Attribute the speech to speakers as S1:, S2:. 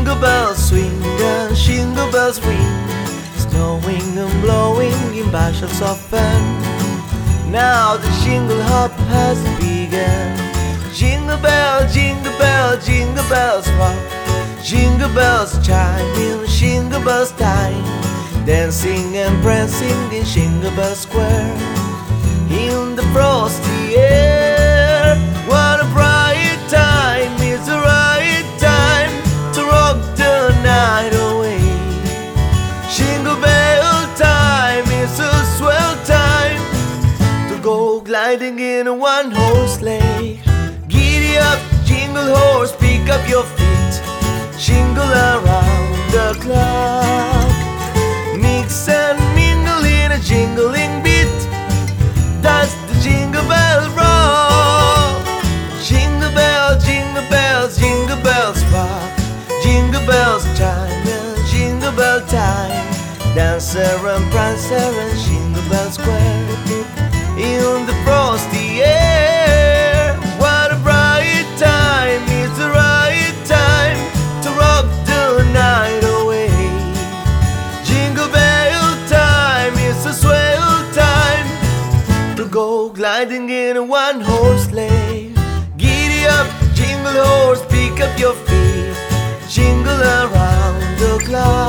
S1: bells swing and jingle bells ring, snowing and blowing in bushels of fun. Now the jingle hop has begun. Jingle bell, jingle bell, jingle bells rock. Jingle bells chime in Jingle Bells time, dancing and prancing in Jingle Bell Square. In the frosty air, what a bright time! It's the right time to rock the night away. Jingle bell time is a swell time to go gliding in a one-horse sleigh. Giddy up, jingle horse, pick up your feet, jingle around the clock. Mix and mingle in a jingling beat, that's the jingle bell rock. Jingle bells, jingle bells, jingle bells rock. Jingle bells chime and jingle bell time, dancer and prancer and Jingle Bell Square. In the frosty air, what a bright time! It's the right time to rock the night away. Jingle bell time is a swell time to go gliding in a one-horse sleigh. Giddy up, jingle horse, pick up your feet, jingle around the clock.